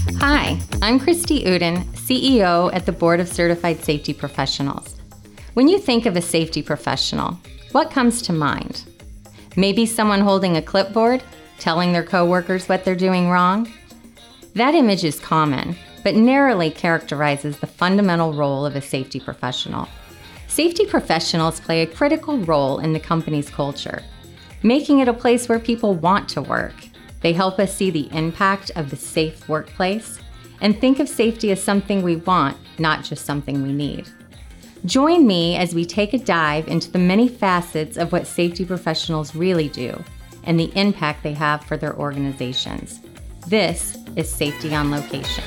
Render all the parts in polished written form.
Hi, I'm Christy Uden, CEO at the Board of Certified Safety Professionals. When you think of a safety professional, what comes to mind? Maybe someone holding a clipboard, telling their coworkers what they're doing wrong? That image is common, but narrowly characterizes the fundamental role of a safety professional. Safety professionals play a critical role in the company's culture, making it a place where people want to work. They help us see the impact of the safe workplace and think of safety as something we want, not just something we need. Join me as we take a dive into the many facets of what safety professionals really do and the impact they have for their organizations. This is Safety on Location.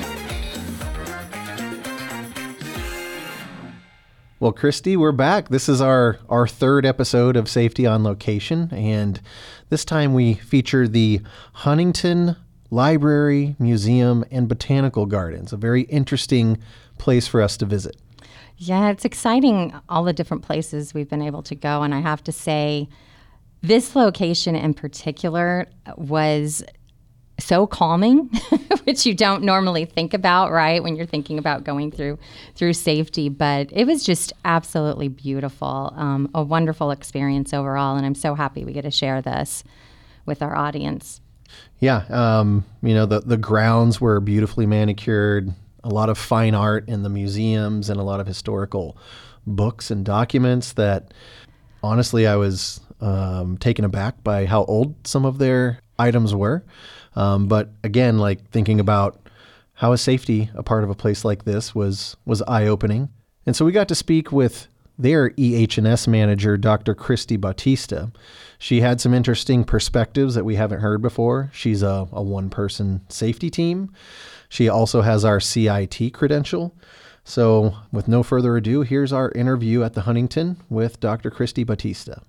Well, Christy, we're back. This is our third episode of Safety on Location, and this time we feature the Huntington Library, Museum, and Botanical Gardens, a very interesting place for us to visit. Yeah, it's exciting, all the different places we've been able to go, and I have to say, this location in particular was so calming, which you don't normally think about, right, when you're thinking about going through safety. But it was just absolutely beautiful, a wonderful experience overall, and I'm so happy we get to share this with our audience. Yeah, the grounds were beautifully manicured, a lot of fine art in the museums, and a lot of historical books and documents that, honestly, I was taken aback by how old some of their items were. But again, like thinking about how is safety a part of a place like this was eye-opening. And so we got to speak with their EH&S manager, Dr. Christy Bautista. She had some interesting perspectives that we haven't heard before. She's a one-person safety team. She also has our CIT credential. So with no further ado, here's our interview at the Huntington with Dr. Christy Bautista.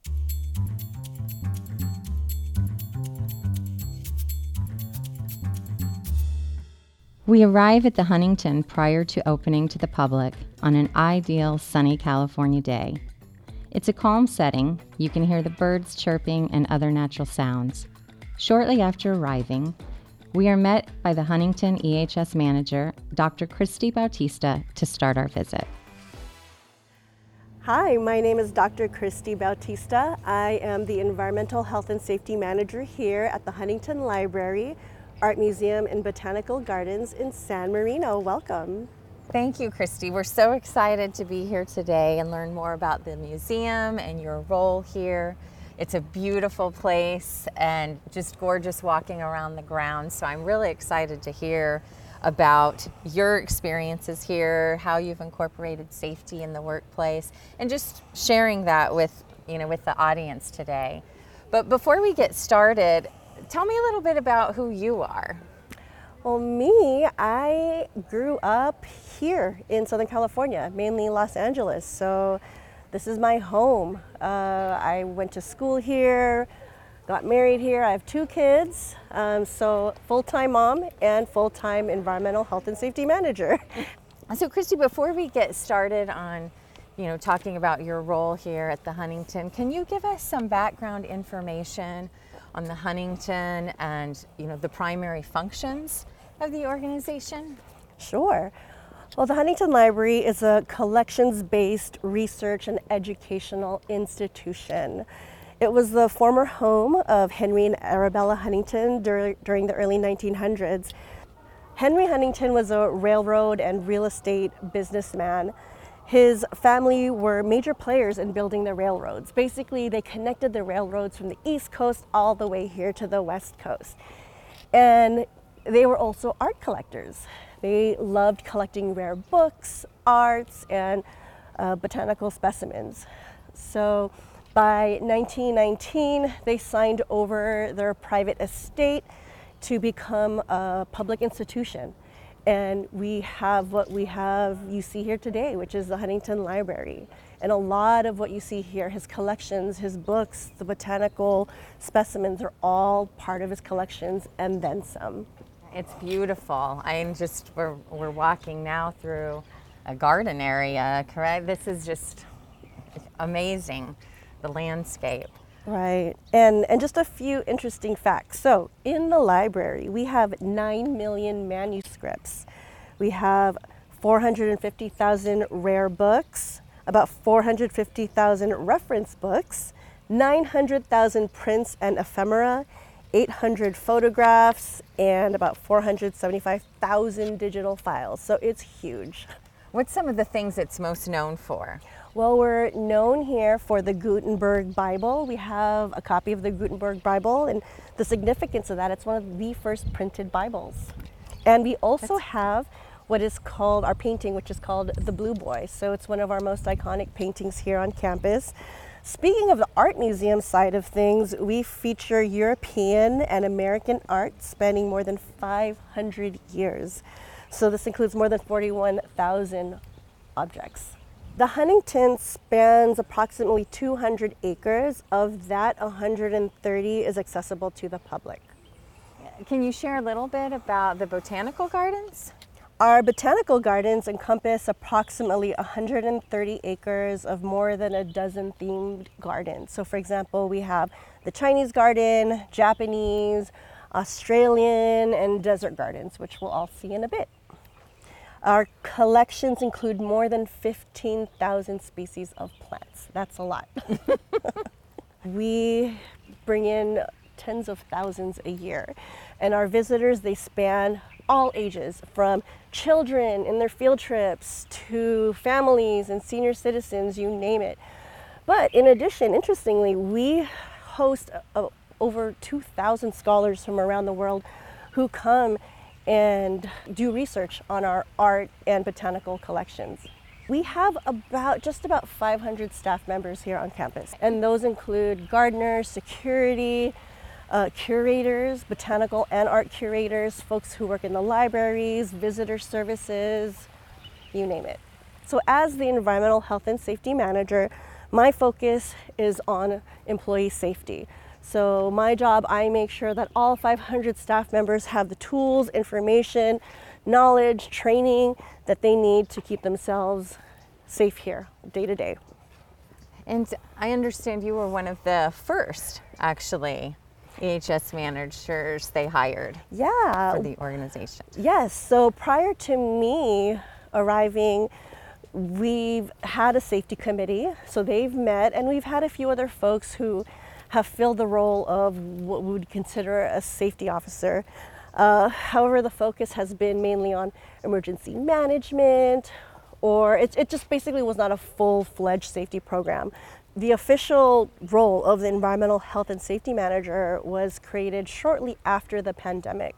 We arrive at the Huntington prior to opening to the public on an ideal sunny California day. It's a calm setting. You can hear the birds chirping and other natural sounds. Shortly after arriving, we are met by the Huntington EH&S manager, Dr. Christy Bautista, to start our visit. Hi, my name is Dr. Christy Bautista. I am the Environmental Health and Safety Manager here at the Huntington Library, Art Museum, and Botanical Gardens in San Marino. Welcome. Thank you, Christy. We're so excited to be here today and learn more about the museum and your role here. It's a beautiful place and just gorgeous walking around the grounds. So I'm really excited to hear about your experiences here, how you've incorporated safety in the workplace, and just sharing that with the audience today. But before we get started, tell me a little bit about who you are. Well, me, I grew up here in Southern California, mainly Los Angeles. So this is my home. I went to school here, got married here. I have 2 kids, so full-time mom and full-time environmental health and safety manager. So Christy, before we get started on talking about your role here at the Huntington, can you give us some background information on the Huntington and the primary functions of the organization? Sure. Well, the Huntington Library is a collections-based research and educational institution. It was the former home of Henry and Arabella Huntington during the early 1900s. Henry Huntington was a railroad and real estate businessman. His family were major players in building the railroads. Basically, they connected the railroads from the East Coast all the way here to the West Coast. And they were also art collectors. They loved collecting rare books, arts, and botanical specimens. So by 1919, they signed over their private estate to become a public institution. And we have what you see here today, which is the Huntington Library. And a lot of what you see here, his collections, his books, the botanical specimens are all part of his collections and then some. It's beautiful. We're walking now through a garden area, correct? This is just amazing, the landscape. Right. And just a few interesting facts. So, in the library, we have 9 million manuscripts. We have 450,000 rare books, about 450,000 reference books, 900,000 prints and ephemera, 800 photographs, and about 475,000 digital files. So it's huge. What's some of the things it's most known for? Well, we're known here for the Gutenberg Bible. We have a copy of the Gutenberg Bible, and the significance of that, it's one of the first printed Bibles. And we also have what is called our painting, which is called the Blue Boy. So it's one of our most iconic paintings here on campus. Speaking of the art museum side of things, we feature European and American art spanning more than 500 years. So this includes more than 41,000 objects. The Huntington spans approximately 200 acres. Of that, 130 is accessible to the public. Can you share a little bit about the botanical gardens? Our botanical gardens encompass approximately 130 acres of more than a dozen themed gardens. So for example, we have the Chinese garden, Japanese, Australian, and desert gardens, which we'll all see in a bit. Our collections include more than 15,000 species of plants. That's a lot. We bring in tens of thousands a year, and our visitors, they span all ages, from children in their field trips to families and senior citizens, you name it. But in addition, interestingly, we host over 2,000 scholars from around the world who come and do research on our art and botanical collections. We have just about 500 staff members here on campus, and those include gardeners, security, curators, botanical and art curators, folks who work in the libraries, visitor services, you name it. So as the environmental health and safety manager, my focus is on employee safety. So my job, I make sure that all 500 staff members have the tools, information, knowledge, training that they need to keep themselves safe here day to day. And I understand you were one of the first, actually, EHS managers they hired for the organization. Yes, so prior to me arriving, we've had a safety committee, so they've met, and we've had a few other folks who have filled the role of what we would consider a safety officer. However, the focus has been mainly on emergency management, or it just basically was not a full-fledged safety program. The official role of the environmental health and safety manager was created shortly after the pandemic.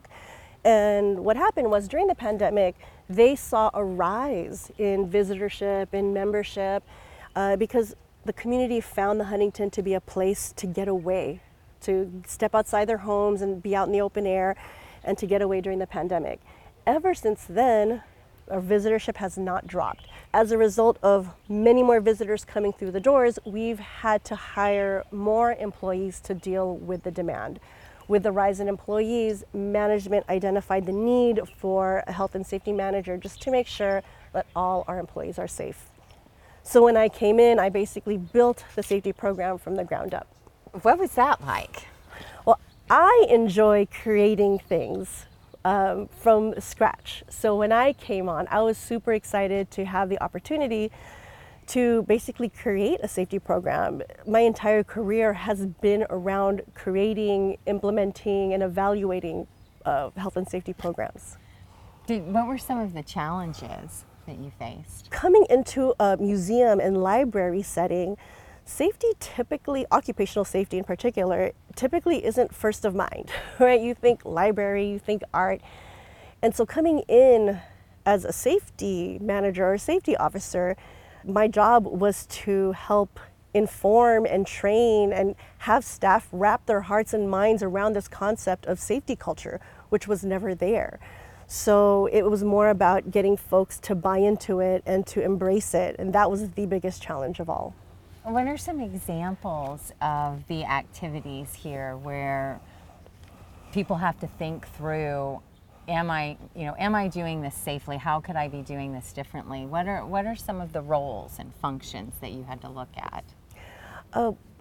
And what happened was during the pandemic, they saw a rise in visitorship and membership because the community found the Huntington to be a place to get away, to step outside their homes and be out in the open air and to get away during the pandemic. Ever since then, our visitorship has not dropped. As a result of many more visitors coming through the doors, we've had to hire more employees to deal with the demand. With the rise in employees, management identified the need for a health and safety manager just to make sure that all our employees are safe. So when I came in, I basically built the safety program from the ground up. What was that like? Well, I enjoy creating things from scratch. So when I came on, I was super excited to have the opportunity to basically create a safety program. My entire career has been around creating, implementing, and evaluating health and safety programs. What were some of the challenges that you faced? Coming into a museum and library setting, safety typically, occupational safety in particular, typically isn't first of mind, right? You think library, you think art. And so coming in as a safety manager or safety officer, my job was to help inform and train and have staff wrap their hearts and minds around this concept of safety culture, which was never there. So it was more about getting folks to buy into it and to embrace it. And that was the biggest challenge of all. What are some examples of the activities here where people have to think through, am I doing this safely? How could I be doing this differently? What are some of the roles and functions that you had to look at? A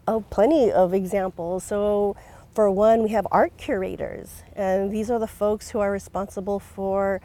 Oh, plenty of examples. So for one, we have art curators, and these are the folks who are responsible for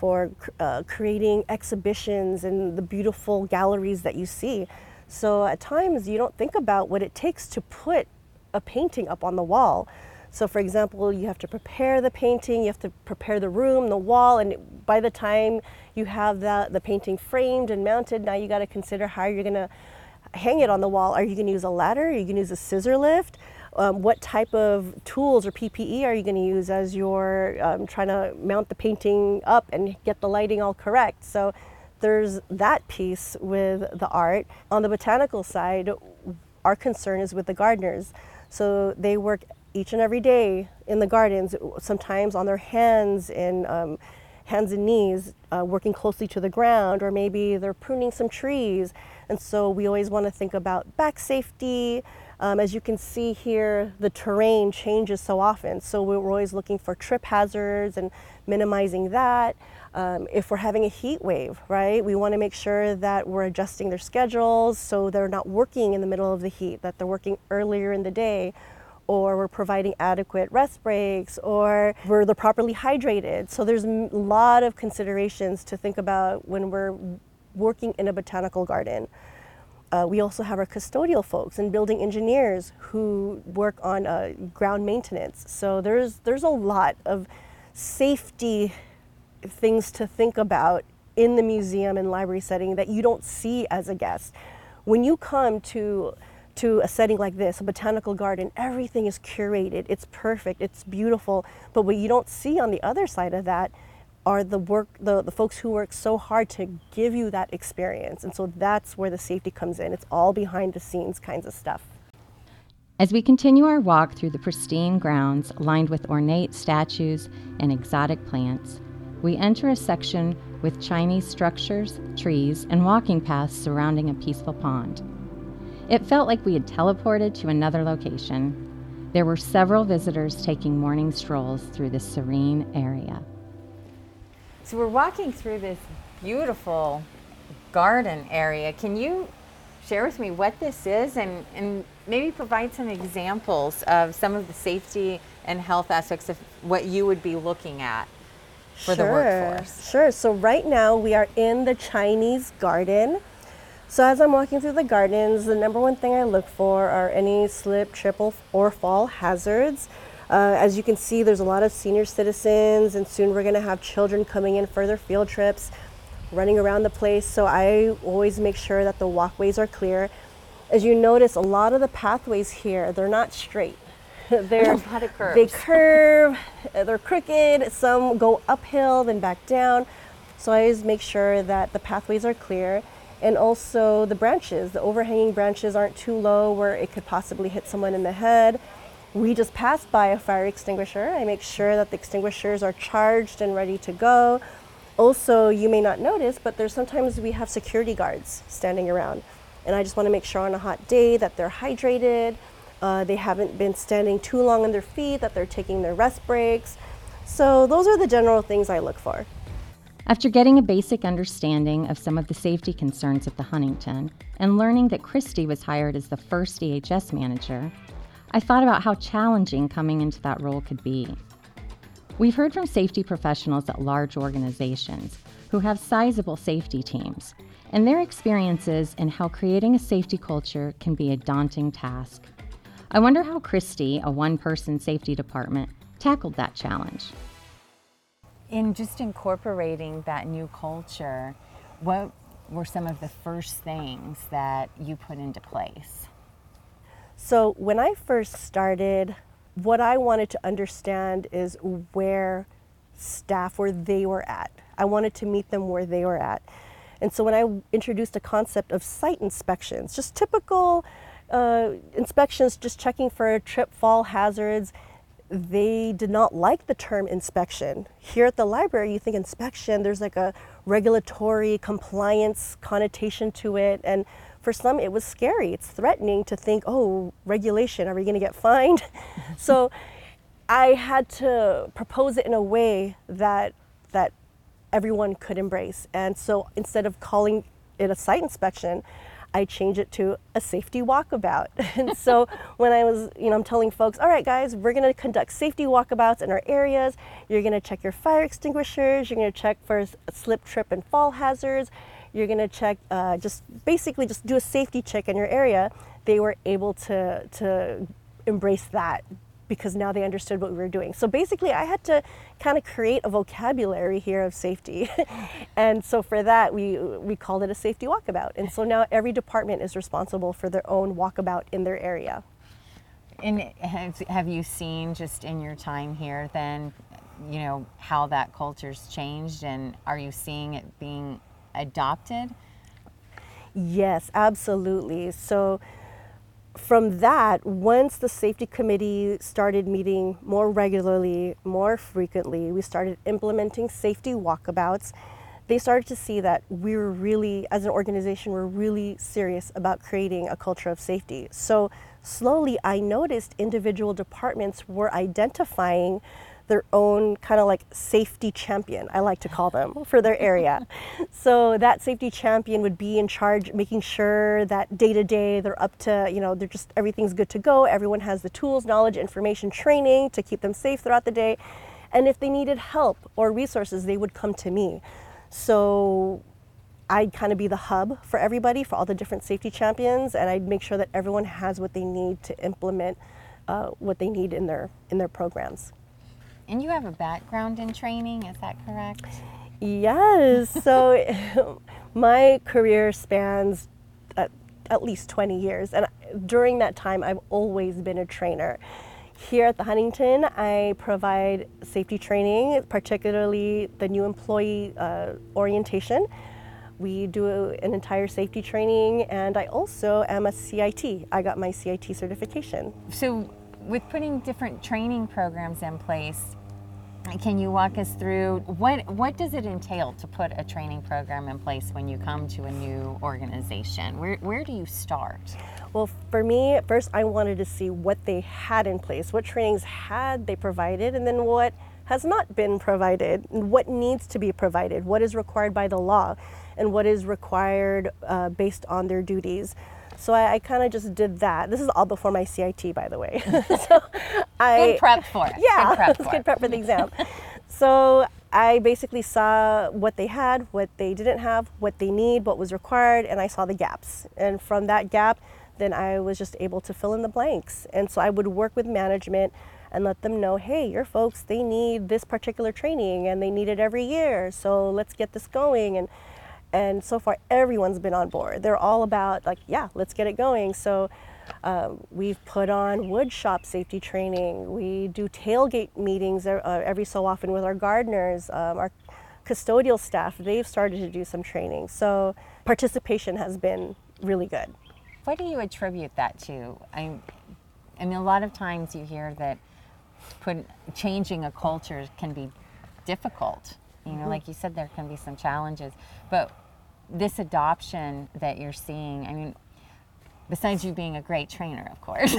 creating exhibitions and the beautiful galleries that you see. So at times you don't think about what it takes to put a painting up on the wall. So for example, you have to prepare the painting, you have to prepare the room, the wall, and by the time you have the painting framed and mounted, now you got to consider how you're going to hang it on the wall. Are you going to use a ladder? Are you going to use a scissor lift? What type of tools or PPE are you going to use as you're trying to mount the painting up and get the lighting all correct? So there's that piece with the art. On the botanical side, our concern is with the gardeners. So they work each and every day in the gardens, sometimes on their hands and knees, working closely to the ground, or maybe they're pruning some trees. And so we always want to think about back safety. As you can see here, the terrain changes so often. So we're always looking for trip hazards and minimizing that. If we're having a heat wave, right, we want to make sure that we're adjusting their schedules so they're not working in the middle of the heat, that they're working earlier in the day, or we're providing adequate rest breaks, or they're properly hydrated. So there's a lot of considerations to think about when we're working in a botanical garden. We also have our custodial folks and building engineers who work on ground maintenance. So there's a lot of safety things to think about in the museum and library setting that you don't see as a guest. When you come to a setting like this, a botanical garden, everything is curated, it's perfect, it's beautiful, but what you don't see on the other side of that are the folks who work so hard to give you that experience. And so that's where the safety comes in. It's all behind the scenes kinds of stuff. As we continue our walk through the pristine grounds lined with ornate statues and exotic plants, we enter a section with Chinese structures, trees, and walking paths surrounding a peaceful pond. It felt like we had teleported to another location. There were several visitors taking morning strolls through this serene area. So we're walking through this beautiful garden area. Can you share with me what this is and maybe provide some examples of some of the safety and health aspects of what you would be looking at for the workforce? Sure. So right now we are in the Chinese garden. So as I'm walking through the gardens, the number one thing I look for are any slip, trip, or fall hazards. As you can see, there's a lot of senior citizens, and soon we're going to have children coming in for their field trips, running around the place. So I always make sure that the walkways are clear. As you notice, a lot of the pathways here, they're not straight. They're a lot of curves. They curve, they're crooked, some go uphill, then back down. So I always make sure that the pathways are clear. And also the branches, the overhanging branches aren't too low where it could possibly hit someone in the head. We just passed by a fire extinguisher. I make sure that the extinguishers are charged and ready to go. Also, you may not notice, but there's sometimes we have security guards standing around. And I just want to make sure on a hot day that they're hydrated, they haven't been standing too long on their feet, that they're taking their rest breaks. So those are the general things I look for. After getting a basic understanding of some of the safety concerns at the Huntington and learning that Christy was hired as the first EHS manager, I thought about how challenging coming into that role could be. We've heard from safety professionals at large organizations who have sizable safety teams, and their experiences in how creating a safety culture can be a daunting task. I wonder how Christy, a one-person safety department, tackled that challenge. In just incorporating that new culture, what were some of the first things that you put into place? So when I first started, what I wanted to understand is where they were at. I wanted to meet them where they were at. And so when I introduced a concept of site inspections, just typical inspections, just checking for trip, fall hazards, they did not like the term inspection. Here at the library, you think inspection, there's like a regulatory compliance connotation to it. And for some, it was scary. It's threatening to think, oh, regulation, are we going to get fined? So I had to propose it in a way that everyone could embrace. And so instead of calling it a site inspection, I change it to a safety walkabout. And so when I was, I'm telling folks, all right, guys, we're going to conduct safety walkabouts in our areas. You're going to check your fire extinguishers. You're going to check for slip, trip, and fall hazards. You're going to check, just do a safety check in your area. They were able to embrace that because now they understood what we were doing. So basically, I had to kind of create a vocabulary here of safety. And so for that, we called it a safety walkabout. And so now every department is responsible for their own walkabout in their area. And have you seen just in your time here then, how that culture's changed, and are you seeing it being adopted? Yes, absolutely. So from that, once the safety committee started meeting more regularly, more frequently, we started implementing safety walkabouts. They started to see that we were really, as an organization, we're really serious about creating a culture of safety. So slowly, I noticed individual departments were identifying their own kind of like safety champion, I like to call them, for their area. So that safety champion would be in charge, making sure that day to day they're up to, they're just, everything's good to go. Everyone has the tools, knowledge, information, training to keep them safe throughout the day. And if they needed help or resources, they would come to me. So I'd kind of be the hub for everybody, for all the different safety champions, and I'd make sure that everyone has what they need to implement what they need in their programs. And you have a background in training, is that correct? Yes. So my career spans at least 20 years. And during that time, I've always been a trainer. Here at the Huntington, I provide safety training, particularly the new employee orientation. We do an entire safety training, and I also am a CIT. I got my CIT certification. So with putting different training programs in place, can you walk us through what does it entail to put a training program in place when you come to a new organization? Where do you start? Well, for me, first I wanted to see what they had in place, what trainings had they provided, and then what has not been provided, and what needs to be provided, what is required by the law, and what is required based on their duties. So I kind of just did that. This is all before my CIT, by the way. Good prep for it. Yeah, good prep for the exam. So I basically saw what they had, what they didn't have, what they need, what was required, and I saw the gaps. And from that gap, then I was just able to fill in the blanks. And so I would work with management and let them know, hey, your folks, they need this particular training and they need it every year. So let's get this going. And so far, everyone's been on board. They're all about like, yeah, let's get it going. So we've put on wood shop safety training. We do tailgate meetings every so often with our gardeners. Our custodial staff, they've started to do some training. So participation has been really good. What do you attribute that to? I mean, a lot of times you hear that changing a culture can be difficult. Like you said, there can be some challenges. But this adoption that you're seeing, I mean, besides you being a great trainer, of course,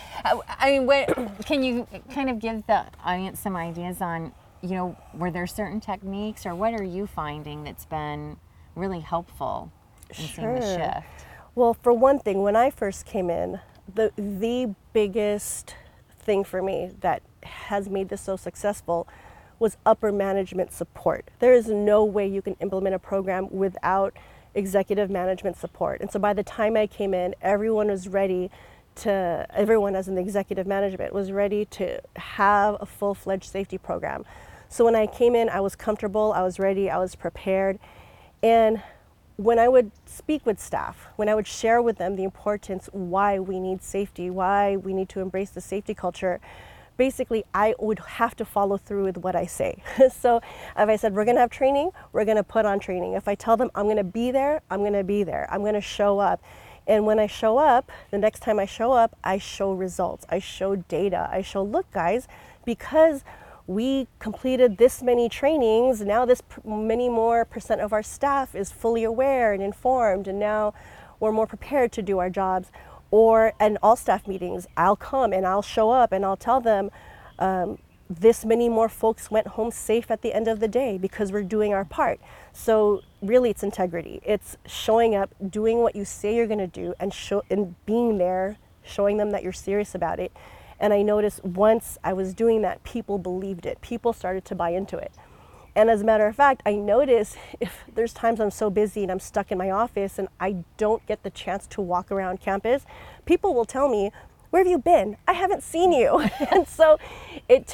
I mean, what can you kind of give the audience some ideas on, were there certain techniques, or what are you finding that's been really helpful in seeing the shift? Well, for one thing, when I first came in, the biggest thing for me that has made this so successful was upper management support. There is no way you can implement a program without executive management support. And so by the time I came in, everyone as in the executive management was ready to have a full-fledged safety program. So when I came in, I was comfortable, I was ready, I was prepared. And when I would speak with staff, when I would share with them the importance why we need safety, why we need to embrace the safety culture, basically I would have to follow through with what I say. So if I said, we're gonna have training, we're gonna put on training. If I tell them I'm gonna be there, I'm gonna be there. I'm gonna show up. And when I show up, the next time I show up, I show results, I show data, I show, look guys, because we completed this many trainings, now this many more % of our staff is fully aware and informed, and now we're more prepared to do our jobs. And all staff meetings, I'll come and I'll show up and I'll tell them, this many more folks went home safe at the end of the day because we're doing our part. So really it's integrity. It's showing up, doing what you say you're going to do, and being there, showing them that you're serious about it. And I noticed once I was doing that, people believed it. People started to buy into it. And as a matter of fact, I notice if there's times I'm so busy and I'm stuck in my office and I don't get the chance to walk around campus, people will tell me, "Where have you been? I haven't seen you." And so it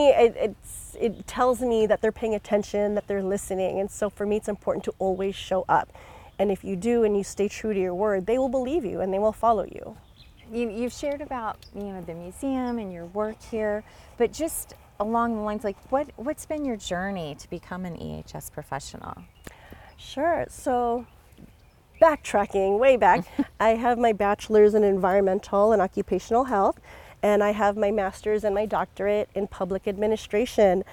tells me that they're paying attention, that they're listening. And so for me, it's important to always show up. And if you do and you stay true to your word, they will believe you and they will follow you. You've shared about, the museum and your work here, but just along the lines, like what's been your journey to become an EHS professional? Sure. So backtracking way back, I have my bachelor's in environmental and occupational health, and I have my master's and my doctorate in public administration.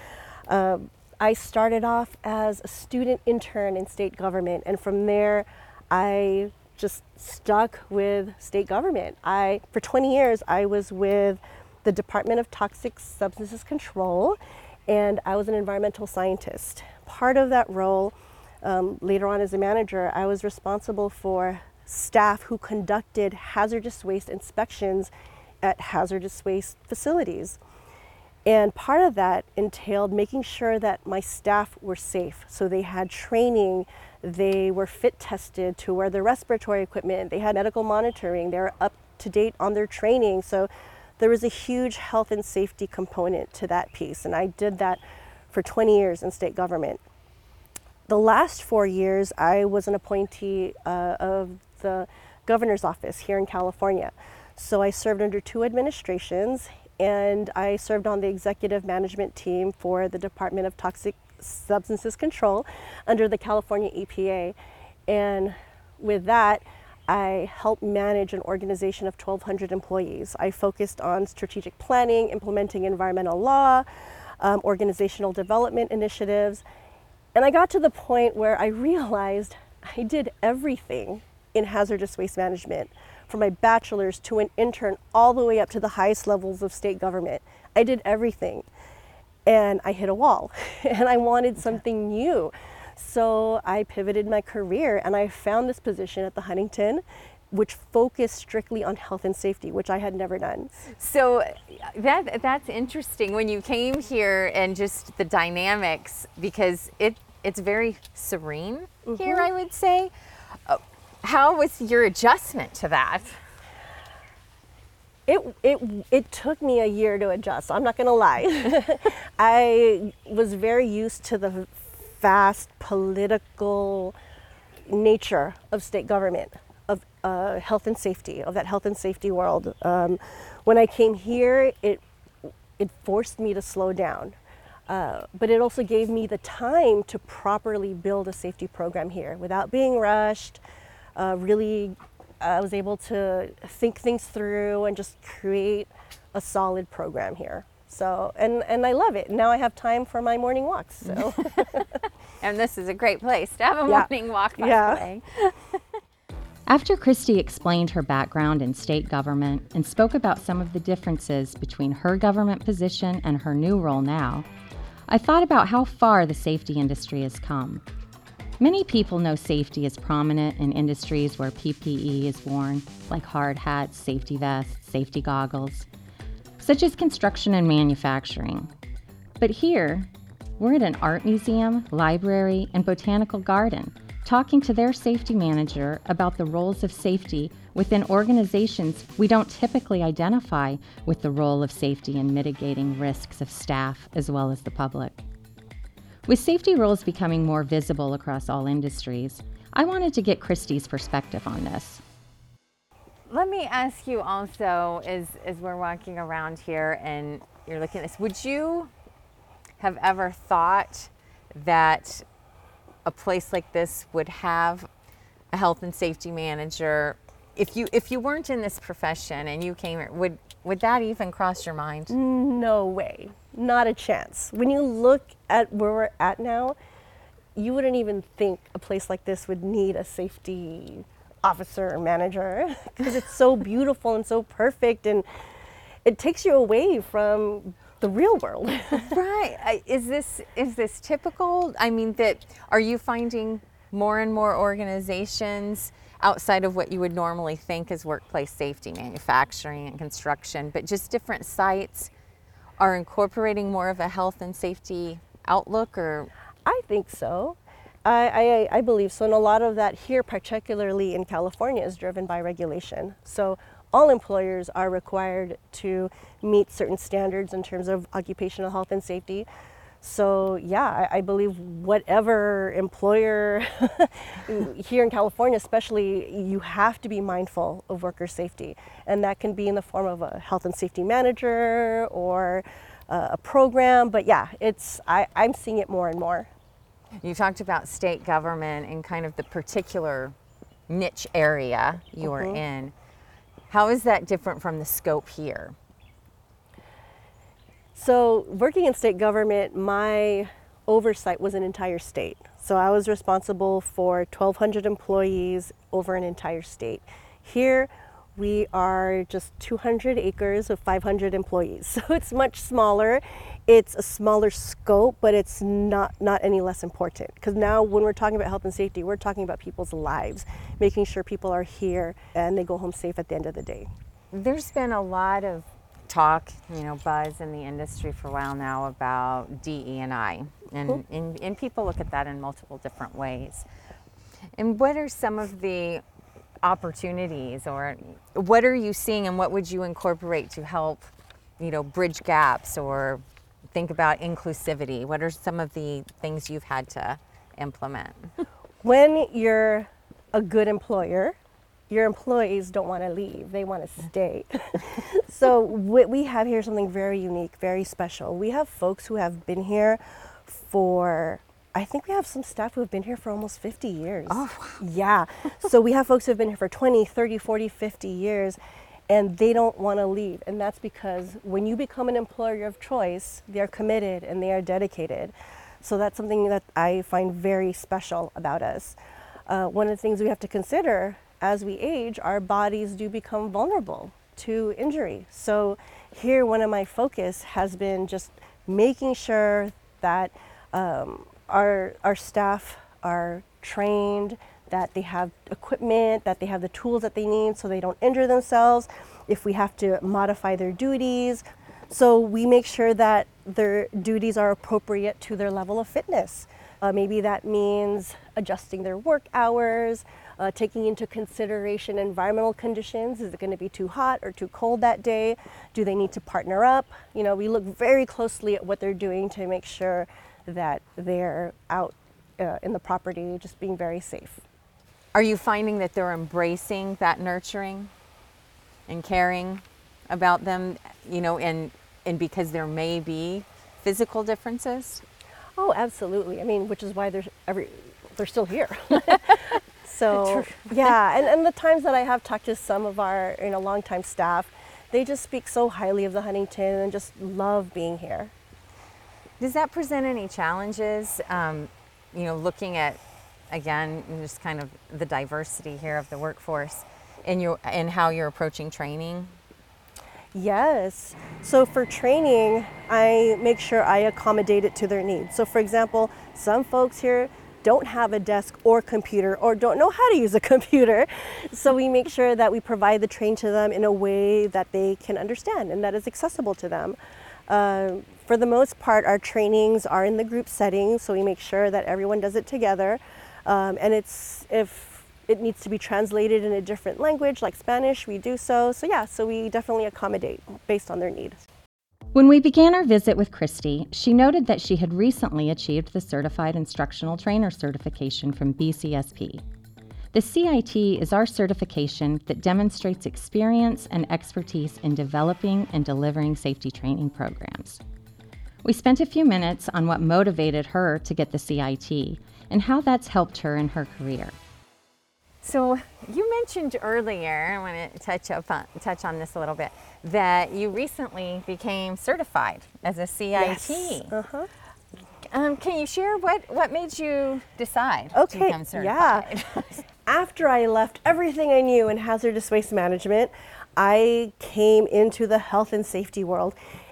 I started off as a student intern in state government, and from there I just stuck with state government. For 20 years, I was with the Department of Toxic Substances Control, and I was an environmental scientist. Part of that role, later on as a manager, I was responsible for staff who conducted hazardous waste inspections at hazardous waste facilities. And part of that entailed making sure that my staff were safe. So they had training, they were fit tested to wear their respiratory equipment, they had medical monitoring, they were up to date on their training. So there was a huge health and safety component to that piece. And I did that for 20 years in state government. The last 4 years, I was an appointee of the governor's office here in California. So I served under 2 administrations, and I served on the executive management team for the Department of Toxic Substances Control under the California EPA. And with that, I helped manage an organization of 1,200 employees. I focused on strategic planning, implementing environmental law, organizational development initiatives. And I got to the point where I realized I did everything in hazardous waste management, from my bachelor's to an intern all the way up to the highest levels of state government. I did everything. And I hit a wall and I wanted something new. So I pivoted my career and I found this position at the Huntington, which focused strictly on health and safety, which I had never done. So that's interesting when you came here, and just the dynamics, because it's very serene here, I would say. How was your adjustment to that? It took me a year to adjust. I'm not gonna lie. I was very used to the fast political nature of state government, of health and safety, of that health and safety world. When I came here, it forced me to slow down. But it also gave me the time to properly build a safety program here without being rushed. I was able to think things through and just create a solid program here. So, and I love it. Now I have time for my morning walks. So. And this is a great place to have a morning walk, by the way. After Christy explained her background in state government and spoke about some of the differences between her government position and her new role now, I thought about how far the safety industry has come. Many people know safety is prominent in industries where PPE is worn, like hard hats, safety vests, safety goggles, such as construction and manufacturing. But here, we're at an art museum, library, and botanical garden, talking to their safety manager about the roles of safety within organizations we don't typically identify with the role of safety in mitigating risks of staff as well as the public. With safety roles becoming more visible across all industries, I wanted to get Christy's perspective on this. Let me ask you also, as we're walking around here and you're looking at this, would you have ever thought that a place like this would have a health and safety manager? If you weren't in this profession and you came here, would that even cross your mind? No way, not a chance. When you look at where we're at now, you wouldn't even think a place like this would need a safety officer or manager, because it's so beautiful and so perfect, and it takes you away from the real world. Right. Is this typical? I mean, that are you finding more and more organizations outside of what you would normally think as workplace safety, manufacturing and construction, but just different sites are incorporating more of a health and safety outlook? Or I think so. I believe so. And a lot of that here, particularly in California, is driven by regulation. So all employers are required to meet certain standards in terms of occupational health and safety. So yeah, I believe whatever employer here in California especially, you have to be mindful of worker safety. And that can be in the form of a health and safety manager or a program. But yeah, I'm seeing it more and more. you talked about state government and kind of the particular niche area you are in. How is that different from the scope here? So working in state government, my oversight was an entire state. So I was responsible for 1,200 employees over an entire state. Here, we are just 200 acres of 500 employees. So it's much smaller. It's a smaller scope, but it's not any less important. Because now when we're talking about health and safety, we're talking about people's lives, making sure people are here and they go home safe at the end of the day. There's been a lot of talk, buzz in the industry for a while now about DE&I, and people look at that in multiple different ways. And what are some of the opportunities, or what are you seeing, and what would you incorporate to help, bridge gaps or think about inclusivity? What are some of the things you've had to implement? When you're a good employer, your employees don't want to leave, they want to stay. So what we have here is something very unique, very special. We have folks who have been here I think we have some staff who have been here for almost 50 years. Oh, wow. Yeah. So we have folks who have been here for 20, 30, 40, 50 years, and they don't want to leave. And that's because when you become an employer of choice, they're committed and they are dedicated. So that's something that I find very special about us. One of the things we have to consider as we age, our bodies do become vulnerable to injury. So here, one of my focus has been just making sure that our staff are trained, that they have equipment, that they have the tools that they need so they don't injure themselves, if we have to modify their duties. So we make sure that their duties are appropriate to their level of fitness. Maybe that means adjusting their work hours, taking into consideration environmental conditions. Is it going to be too hot or too cold that day? Do they need to partner up? We look very closely at what they're doing to make sure that they're out in the property, just being very safe. Are you finding that they're embracing that nurturing and caring about them, and because there may be physical differences? Oh, absolutely. I mean, which is why they're still here. So yeah, and the times that I have talked to some of our longtime staff, they just speak so highly of the Huntington and just love being here. Does that present any challenges? Looking at, again, just kind of the diversity here of the workforce and how you're approaching training? Yes. So for training, I make sure I accommodate it to their needs. So for example, some folks here don't have a desk or computer or don't know how to use a computer. So we make sure that we provide the training to them in a way that they can understand and that is accessible to them. For the most part, our trainings are in the group setting, so we make sure that everyone does it together. And if it needs to be translated in a different language like Spanish, we do so. So yeah, so we definitely accommodate based on their need. When we began our visit with Christy, she noted that she had recently achieved the Certified Instructional Trainer certification from BCSP. The CIT is our certification that demonstrates experience and expertise in developing and delivering safety training programs. We spent a few minutes on what motivated her to get the CIT and how that's helped her in her career. So you mentioned earlier, I want to touch on this a little bit, that you recently became certified as a CIT. Yes. Can you share what made you decide to become certified? Yeah. After I left everything I knew in hazardous waste management, I came into the health and safety world.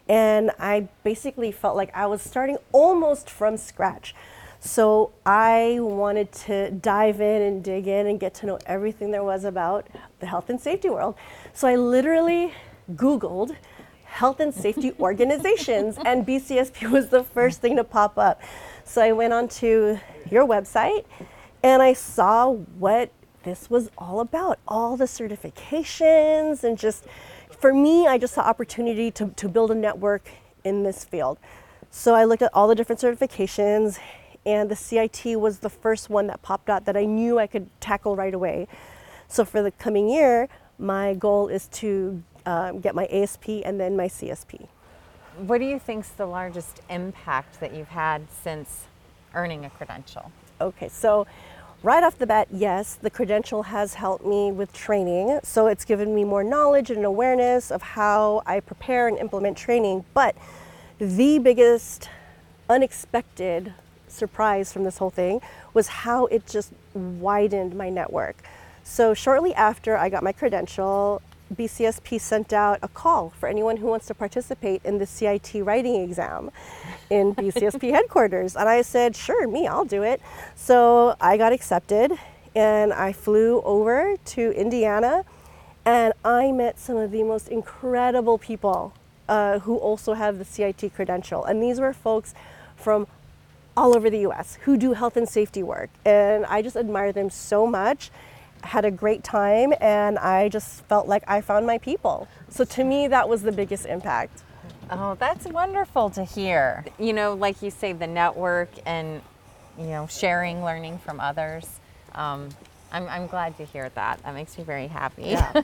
And I basically felt like I was starting almost from scratch. So I wanted to dive in and dig in and get to know everything there was about the health and safety world. So I literally Googled health and safety organizations, and BCSP was the first thing to pop up. So I went onto your website and I saw what this was all about, all the certifications, and just for me, I just saw opportunity to build a network in this field. So I looked at all the different certifications, and the CIT was the first one that popped out that I knew I could tackle right away. So for the coming year, my goal is to get my ASP and then my CSP. What do you think's the largest impact that you've had since earning a credential? Okay, so right off the bat, yes, the credential has helped me with training. So it's given me more knowledge and awareness of how I prepare and implement training. But the biggest unexpected surprise from this whole thing was how it just widened my network. So shortly after I got my credential, BCSP sent out a call for anyone who wants to participate in the CIT writing exam in BCSP headquarters. And I said, sure, I'll do it. So I got accepted and I flew over to Indiana, and I met some of the most incredible people who also have the CIT credential. And these were folks from all over the US who do health and safety work. And I just admire them so much. Had a great time, and I just felt like I found my people. So to me, that was the biggest impact. Oh, that's wonderful to hear. You know, like you say, the network and, sharing, learning from others. I'm glad to hear that. That makes me very happy. Yeah.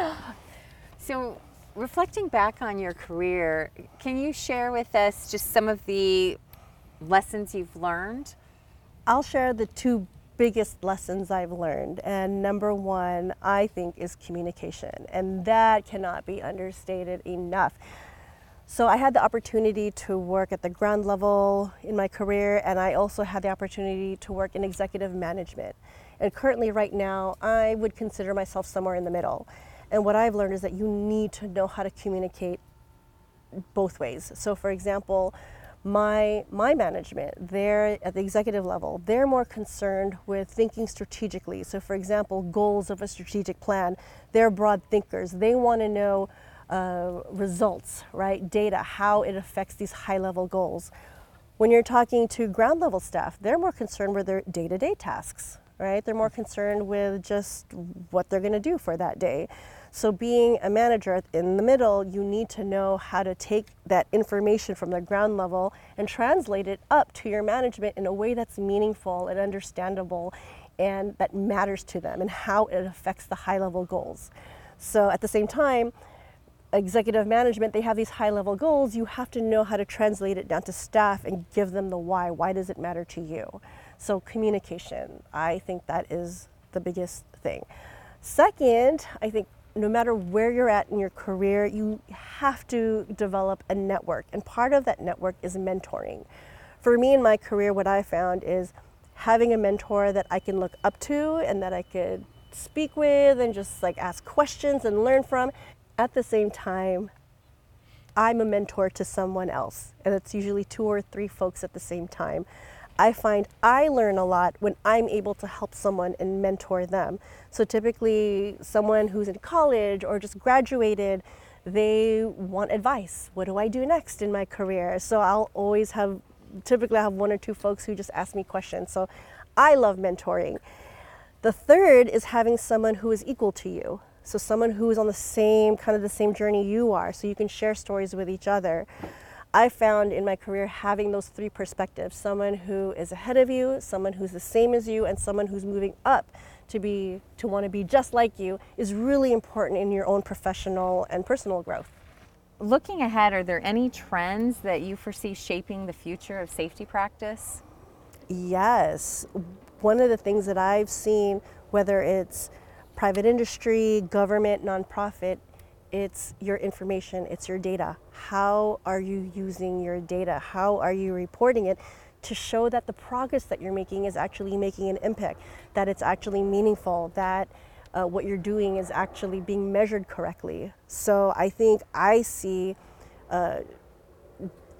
So reflecting back on your career, can you share with us just some of the lessons you've learned? I'll share the two biggest lessons I've learned. And number one, I think, is communication. And that cannot be understated enough. So I had the opportunity to work at the ground level in my career, and I also had the opportunity to work in executive management. And currently right now, I would consider myself somewhere in the middle. And what I've learned is that you need to know how to communicate both ways. So for example, my management, they're at the executive level, they're more concerned with thinking strategically. So for example, goals of a strategic plan, they're broad thinkers. They want to know results, right? Data, how it affects these high level goals. When you're talking to ground level staff, they're more concerned with their day-to-day tasks, right? They're more concerned with just what they're going to do for that day. So being a manager in the middle, you need to know how to take that information from the ground level and translate it up to your management in a way that's meaningful and understandable and that matters to them and how it affects the high level goals. So at the same time, executive management, they have these high level goals. You have to know how to translate it down to staff and give them the why. Why does it matter to you? So communication, I think that is the biggest thing. Second, I think no matter where you're at in your career, you have to develop a network. And part of that network is mentoring. For me in my career, what I found is having a mentor that I can look up to and that I could speak with and just like ask questions and learn from. At the same time, I'm a mentor to someone else, and it's usually 2 or 3 folks at the same time. I find I learn a lot when I'm able to help someone and mentor them. So typically someone who's in college or just graduated, they want advice. What do I do next in my career? So I'll always typically I have 1 or 2 folks who just ask me questions. So I love mentoring. The third is having someone who is equal to you. So someone who is on the same journey you are, so you can share stories with each other. I found in my career having those 3 perspectives, someone who is ahead of you, someone who's the same as you, and someone who's moving up to want to be just like you, is really important in your own professional and personal growth. Looking ahead, are there any trends that you foresee shaping the future of safety practice? Yes. One of the things that I've seen, whether it's private industry, government, nonprofit, it's your information, it's your data. How are you using your data? How are you reporting it to show that the progress that you're making is actually making an impact, that it's actually meaningful, that what you're doing is actually being measured correctly? So I think I see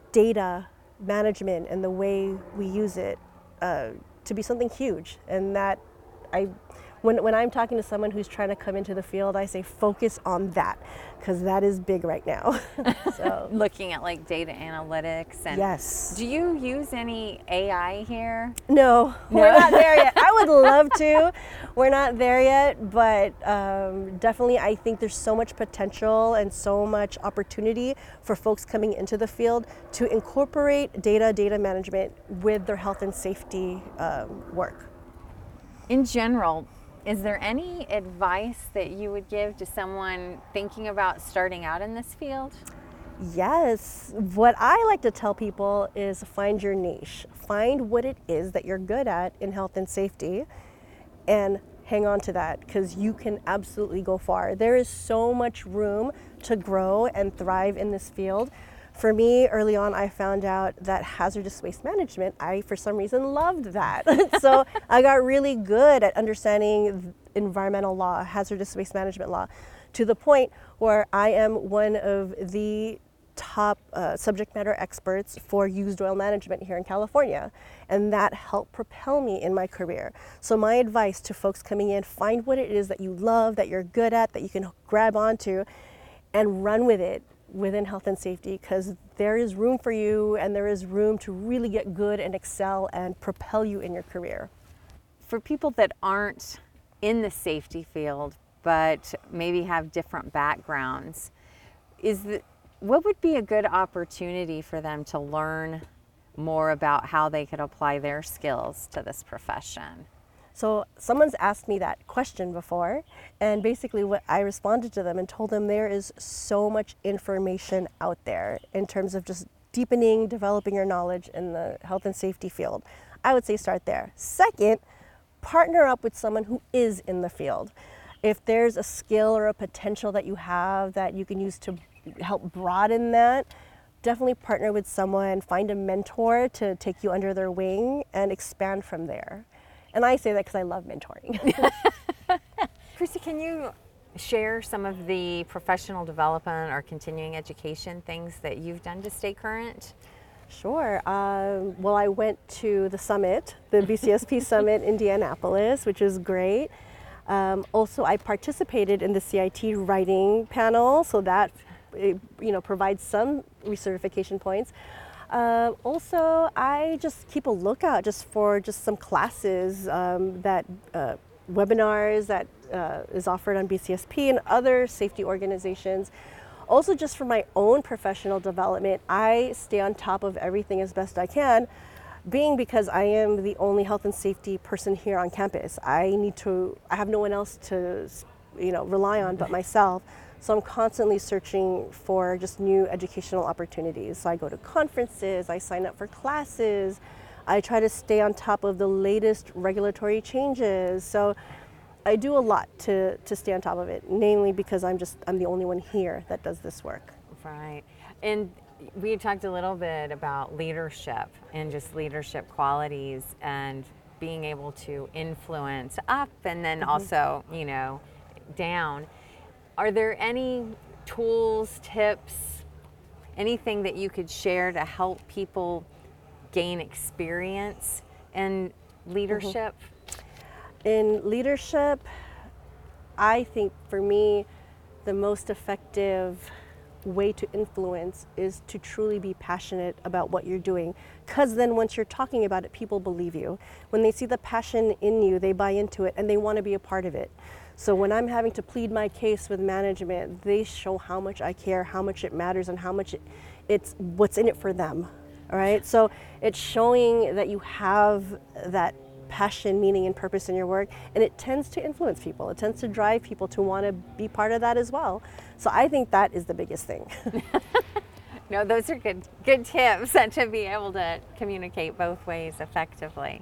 data management and the way we use it to be something huge. And that when I'm talking to someone who's trying to come into the field, I say focus on that, because that is big right now. So Looking at like data analytics and yes. do you use any AI here? No, we're not there yet. I would love to. We're not there yet, but definitely I think there's so much potential and so much opportunity for folks coming into the field to incorporate data management with their health and safety work. In general, is there any advice that you would give to someone thinking about starting out in this field? Yes. What I like to tell people is find your niche. Find what it is that you're good at in health and safety and hang on to that, because you can absolutely go far. There is so much room to grow and thrive in this field. For me, early on, I found out that hazardous waste management, I, for some reason, loved that. So I got really good at understanding environmental law, hazardous waste management law, to the point where I am one of the top subject matter experts for used oil management here in California. And that helped propel me in my career. So my advice to folks coming in, find what it is that you love, that you're good at, that you can grab onto, and run with it within health and safety, because there is room for you and there is room to really get good and excel and propel you in your career. For people that aren't in the safety field but maybe have different backgrounds, what would be a good opportunity for them to learn more about how they could apply their skills to this profession? So someone's asked me that question before, and basically what I responded to them and told them there is so much information out there in terms of just deepening, developing your knowledge in the health and safety field. I would say start there. Second, partner up with someone who is in the field. If there's a skill or a potential that you have that you can use to help broaden that, definitely partner with someone, find a mentor to take you under their wing and expand from there. And I say that because I love mentoring. Christy, can you share some of the professional development or continuing education things that you've done to stay current? Sure. Well, I went to the summit, the BCSP Summit, Indianapolis, which was great. Also, I participated in the CIT writing panel, so that provides some recertification points. Also, I just keep a lookout for some classes webinars that is offered on BCSP and other safety organizations. Also, just for my own professional development, I stay on top of everything as best I can, because I am the only health and safety person here on campus. I have no one else to rely on but myself. So I'm constantly searching for just new educational opportunities. So I go to conferences, I sign up for classes, I try to stay on top of the latest regulatory changes. So I do a lot to stay on top of it, namely because I'm the only one here that does this work. Right. And we had talked a little bit about leadership and just leadership qualities and being able to influence up and then also, down. Are there any tools, tips, anything that you could share to help people gain experience in leadership? In leadership, I think for me, the most effective way to influence is to truly be passionate about what you're doing. Because then once you're talking about it, people believe you. When they see the passion in you, they buy into it and they want to be a part of it. So when I'm having to plead my case with management, they show how much I care, how much it matters, and how much it's what's in it for them. All right. So it's showing that you have that passion, meaning, and purpose in your work, and it tends to influence people. It tends to drive people to want to be part of that as well. So I think that is the biggest thing. No, those are good tips to be able to communicate both ways effectively.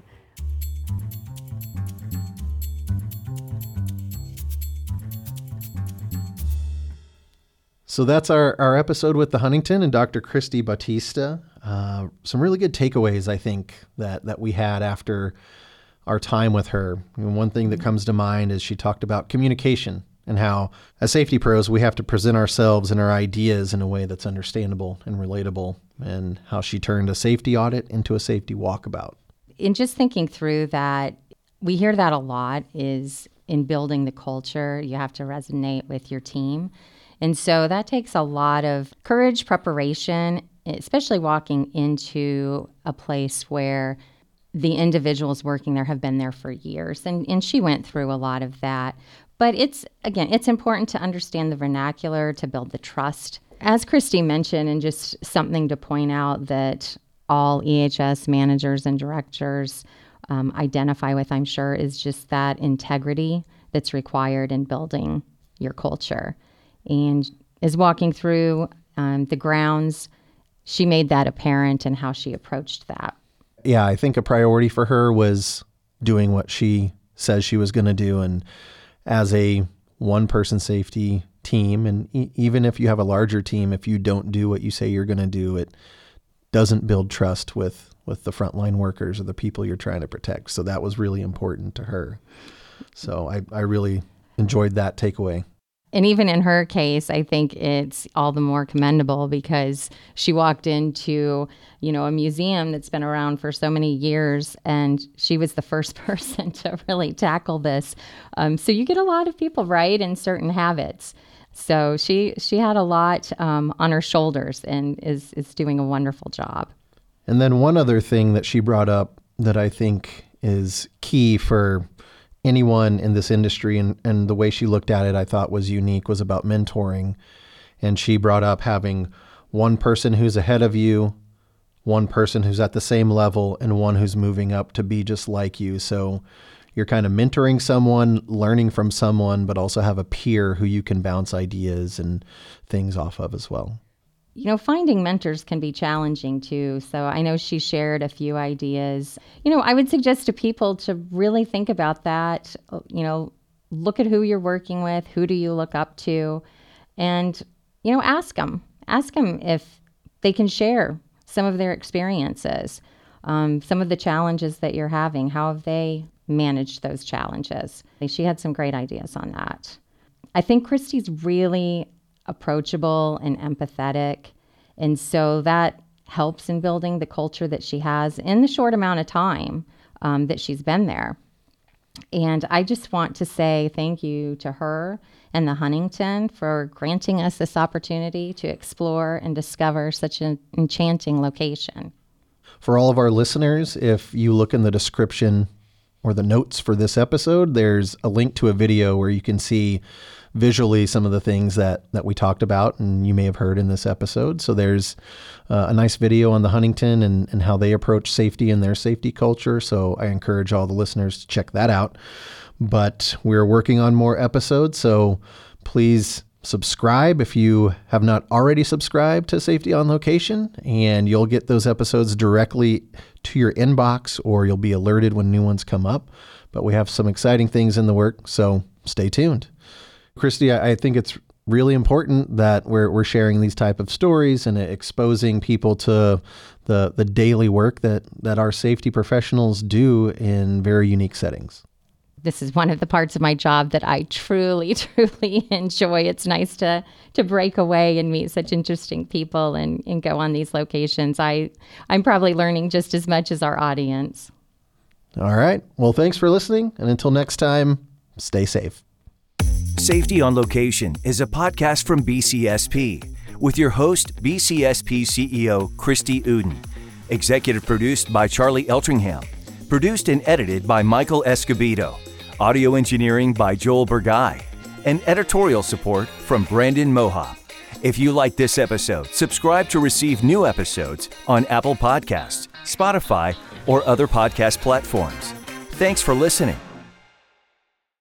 So that's our episode with the Huntington and Dr. Christy Bautista. Some really good takeaways, I think, that we had after our time with her. One thing that comes to mind is she talked about communication and how, as safety pros, we have to present ourselves and our ideas in a way that's understandable and relatable, and how she turned a safety audit into a safety walkabout. In just thinking through that, we hear that a lot is in building the culture, you have to resonate with your team. And so that takes a lot of courage, preparation, especially walking into a place where the individuals working there have been there for years. And she went through a lot of that. But it's important to understand the vernacular, to build the trust. As Christy mentioned, and just something to point out that all EHS managers and directors identify with, I'm sure, is just that integrity that's required in building your culture. And as walking through the grounds, she made that apparent in how she approached that. Yeah, I think a priority for her was doing what she says she was going to do. And as a one-person safety team, and even if you have a larger team, if you don't do what you say you're going to do, it doesn't build trust with the frontline workers or the people you're trying to protect. So that was really important to her. So I really enjoyed that takeaway. And even in her case, I think it's all the more commendable because she walked into, a museum that's been around for so many years, and she was the first person to really tackle this. So you get a lot of people right in certain habits. So she had a lot on her shoulders and is doing a wonderful job. And then one other thing that she brought up that I think is key for anyone in this industry, and the way she looked at it I thought was unique, was about mentoring. And she brought up having one person who's ahead of you, one person who's at the same level, and one who's moving up to be just like you. So you're kind of mentoring someone, learning from someone, but also have a peer who you can bounce ideas and things off of as well. Finding mentors can be challenging too. So I know she shared a few ideas. I would suggest to people to really think about that. Look at who you're working with, who do you look up to, and, ask them if they can share some of their experiences, some of the challenges that you're having. How have they managed those challenges? She had some great ideas on that. I think Christy's really approachable and empathetic. And so that helps in building the culture that she has in the short amount of time that she's been there. And I just want to say thank you to her and the Huntington for granting us this opportunity to explore and discover such an enchanting location. For all of our listeners, if you look in the description or the notes for this episode, there's a link to a video where you can see visually some of the things that we talked about and you may have heard in this episode. So there's a nice video on the Huntington and how they approach safety and their safety culture. So I encourage all the listeners to check that out. But we're working on more episodes, so please subscribe if you have not already subscribed to Safety on Location, and you'll get those episodes directly to your inbox, or you'll be alerted when new ones come up. But we have some exciting things in the work, so stay tuned. Christy, I think it's really important that we're sharing these type of stories and exposing people to the daily work that our safety professionals do in very unique settings. This is one of the parts of my job that I truly, truly enjoy. It's nice to break away and meet such interesting people and go on these locations. I'm probably learning just as much as our audience. All right. Well, thanks for listening. And until next time, stay safe. Safety on Location is a podcast from BCSP with your host, BCSP CEO Christy Uden. Executive produced by Charlie Eltringham. Produced and edited by Michael Escobedo. Audio engineering by Joel Burgai. And editorial support from Brandon Mohop. If you like this episode, subscribe to receive new episodes on Apple Podcasts, Spotify, or other podcast platforms. Thanks for listening.